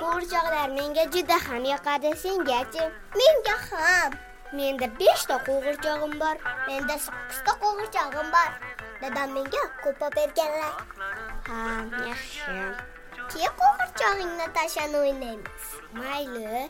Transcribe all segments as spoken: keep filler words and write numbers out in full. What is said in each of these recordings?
qo'g'irchoqlar menga juda ham yoqadi. Sengachi? Menga ham. Menda besh ta qo'g'irchog'im bor. Menda sakkiz ta qo'g'irchog'im bor. Dadam menga ko'pa berganlar. Ha, yaxshi. Ke qo'g'irchog'ingni tashlab o'ynaymiz. Mayli.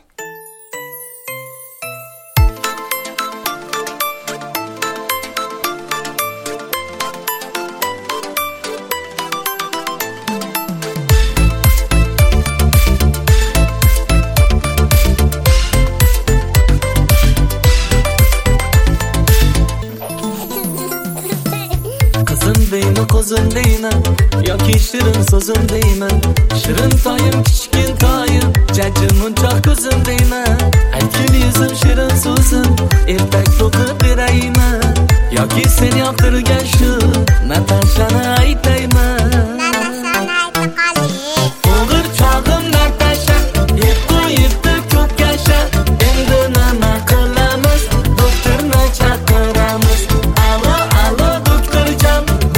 Deyman, qo'zim deyman, yoki shirin so'zim deyman. Shirin toyim, kichkin toyim, jajjim munchoq ko'zim deyman. Aytgin yuzim, shirin so'zim, ertak to'qib berayman. Yoki sen yoqtirgan shu Natashani aytayman. Natashani ayta qoli. Qo'g'irchog'im Natasha, yeb qo'yibdi ko'p kasha. Endi nima qilamiz? Doktorni chaqiramiz. Alo, alo, doktorjon.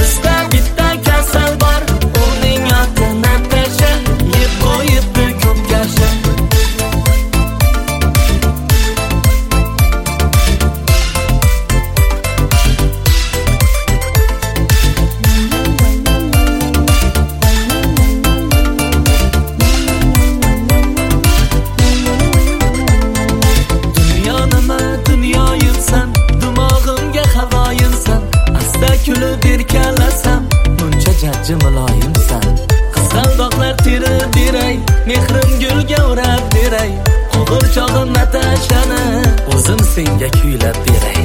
Kulib erkalasam, muncha jajji muloyimsan. Qizg'aldoqlar terib beray, mehrim gulga o'rab beray. Qo'g'irchog'im Natashani o'zim senga kuylab beray.